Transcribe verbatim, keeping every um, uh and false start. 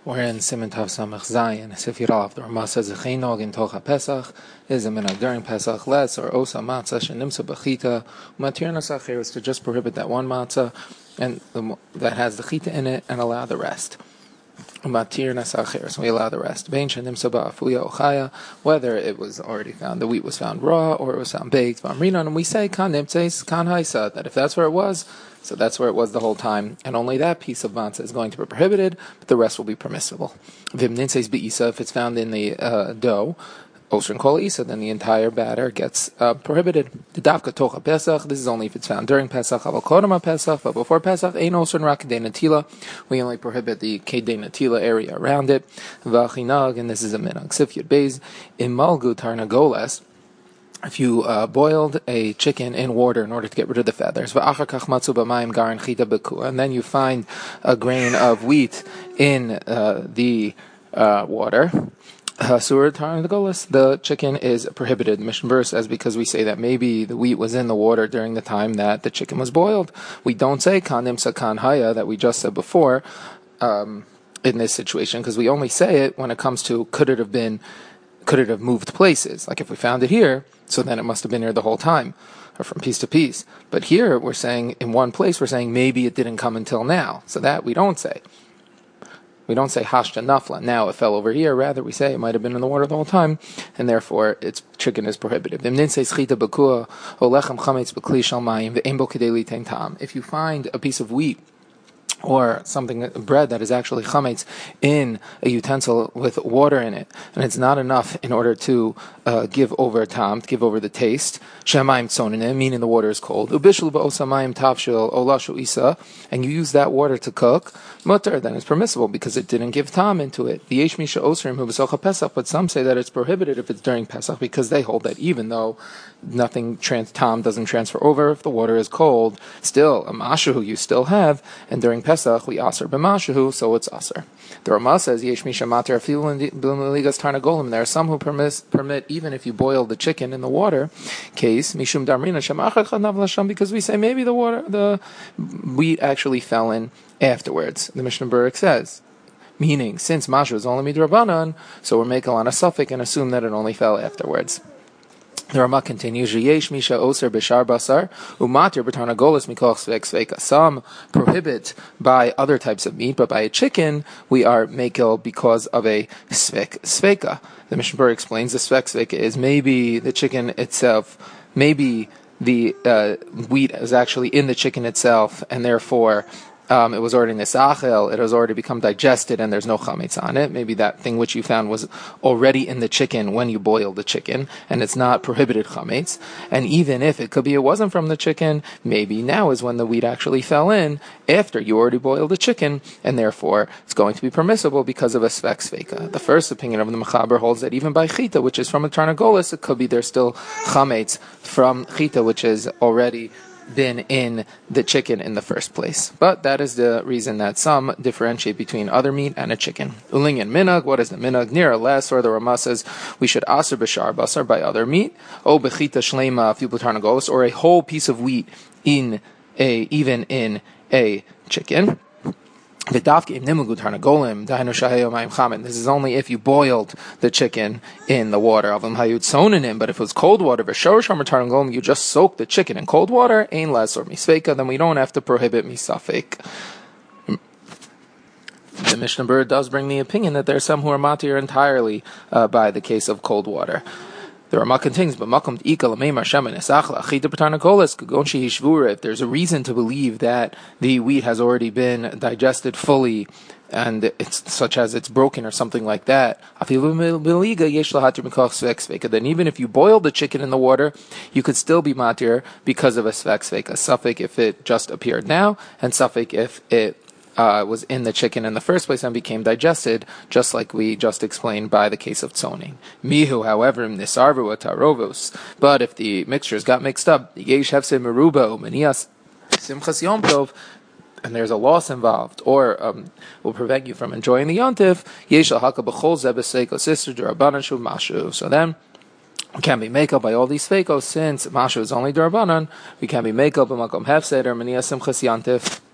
We're in Siman Tav Samach Zayin, Sifirov. The Ramah says, "Chein nog in Tocha Pesach is a minhag during Pesach less or osa matzah shenimsa b'chita umatir nasacher is to just prohibit that one matzah and the, that has the chita in it and allow the rest. Umatir nasacher, so we allow the rest. Bein shenimsa ba'afuya ochaya, whether it was already found, the wheat was found raw or it was found baked. V'amrinan, and we say kan nimtzeis kan haisa, that if that's where it was, so that's where it was the whole time, and only that piece of matzah is going to be prohibited, but the rest will be permissible. Vim ninseis be'isa, if it's found in the uh, dough, osrin kol isa, then the entire batter gets uh, prohibited. The davka tocha pesach, this is only if it's found during Pesach, aval kodama pesach, but before Pesach, ein osrin rak kedei natila, we only prohibit the kedei natila area around it. V'achinag, and this is a minhag, sif yud beis, imalgu tarnagoles, if you uh, boiled a chicken in water in order to get rid of the feathers, and then you find a grain of wheat in uh, the uh, water, the chicken is prohibited. The Mishnah Berurah says because we say that maybe the wheat was in the water during the time that the chicken was boiled. We don't say kanim sakan haya that we just said before um, in this situation, because we only say it when it comes to could it have been, could it have moved places? Like if we found it here, so then it must have been here the whole time, or from piece to piece. But here we're saying in one place we're saying maybe it didn't come until now. So that we don't say. We don't say hashta nafla, now it fell over here. Rather we say it might have been in the water the whole time, and therefore its chicken is prohibited. If you find a piece of wheat or something, bread that is actually chametz in a utensil with water in it, and it's not enough in order to uh, give over tam, to give over the taste, shemayim tzonin, meaning the water is cold, ubishlu ba'osamayim tavshil olashu isa, and you use that water to cook, mutter, then it's permissible because it didn't give tam into it. The yesh misha osrim hu b'socha pesach, but some say that it's prohibited if it's during Pesach because they hold that even though nothing trans tam doesn't transfer over, if the water is cold, still a mashahu you still have, and during Pesach we aser b'mashahu, so it's aser. The Ramah says yesh misha mater afilu b'ligas tarnagolim. There are some who permit, permit even if you boil the chicken in the water. Case mishum damrina shemachad chanav lasham, because we say maybe the water, the wheat actually fell in afterwards. The Mishnah Berurah says, meaning since mashu is only midrabanan, so we're making on a suffix and assume that it only fell afterwards. The Ramah continues, Yesh misha oser b'shar basar umatir b'tarnagolos mikoch svek sveka. Some prohibit by other types of meat, but by a chicken we are makel because of a svek sveka. The Mishnah Berurah explains the svek sveka is maybe the chicken itself, maybe the uh, wheat is actually in the chicken itself, and therefore Um, it was already nesachel, it has already become digested, and there's no chametz on it. Maybe that thing which you found was already in the chicken when you boiled the chicken, and it's not prohibited chametz. And even if it could be it wasn't from the chicken, maybe now is when the wheat actually fell in after you already boiled the chicken, and therefore it's going to be permissible because of a svek sveka. The first opinion of the Mechaber holds that even by chita, which is from a tarnagolis, it could be there's still chametz from chita, which is already been in the chicken in the first place. But that is the reason that some differentiate between other meat and a chicken. Uling and minhag, what is the minhag? Near or less, or the Ramah says we should aser b'shar basar by other meat, o bechita shlema fibul tarnagolos, or a whole piece of wheat in a even in a chicken. This is only if you boiled the chicken in the water. But if it was cold water, you just soak the chicken in cold water, ain less or misveka, then we don't have to prohibit misafek. The Mishnah Berurah does bring the opinion that there are some who are matir entirely uh, by the case of cold water. The Ramah continues, but if there's a reason to believe that the wheat has already been digested fully, and it's such as it's broken or something like that, then even if you boil the chicken in the water, you could still be matir because of a svek svek, a suffix if it just appeared now, and suffix if it Uh, was in the chicken in the first place and became digested, just like we just explained by the case of tzoning. Mihu, however, nisarvu atarovos. But if the mixtures got mixed up, yesh hefse meruba umenias simchas yom tov, and there's a loss involved, or um, will prevent you from enjoying the yontif, yesh al haka b'chol zebeseko sister durabanan shuv mashu. So then we can be make up by all these fakos, since mashu is only durabanan. We can be make up b'makom hefsed or menias simchas yontif.